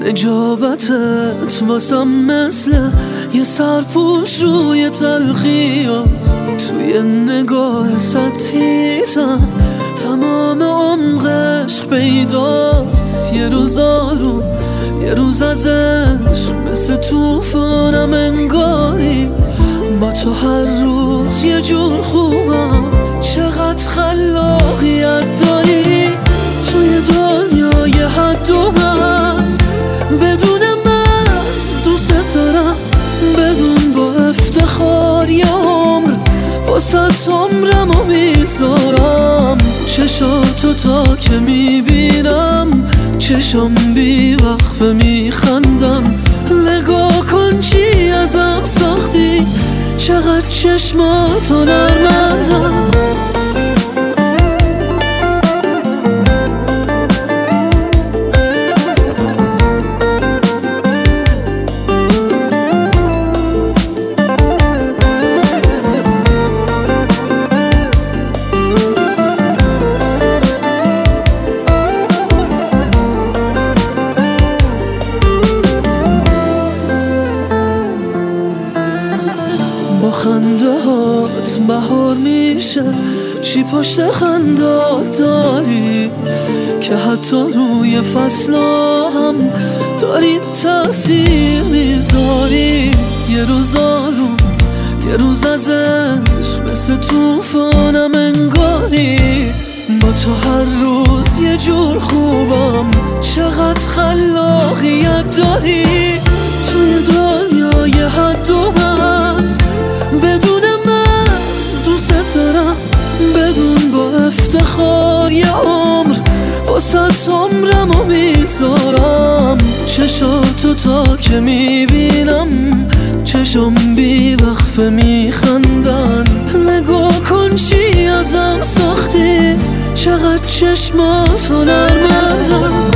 نجابتت واسم مثل یه سرپوش روی تلخیاست. توی نگاه ستیزم تمام عمق عشق پیداست. یه روز آروم یه روز از عشق مثل توفانم انگاری. با تو هر روز یه جور خوبم. چقدر خلاقیت داری توی دنیای حد و مرز. بدون مرز دوست دارم، بدون با افتخار یه عمر واسه عمرمو میذارم. چشاتو تا که میبینم چشم بی وقفه میخندم. نگاه کن چی ازم ساختی، چقدر چشماتو نرمندم. با خنده هات بهار میشه، چی پشت خندات داری که حتی روی فصلا هم داری تأثیر میذاری. یه روز آروم یه روز از عشق مثل توفانم انگاری. با تو هر روز یه جور خوبم. چقدر خلاقیت داری توی دنیای حد و مرز. بدون مرز دوست دارم، بدون با افتخار یه عمر واسه عمرمو میذارم. چشاتو تا که میبینم چشم بی وقفه میخندن. نگاه کن چی ازم ساختی، چقدر چشماتو نرمندم.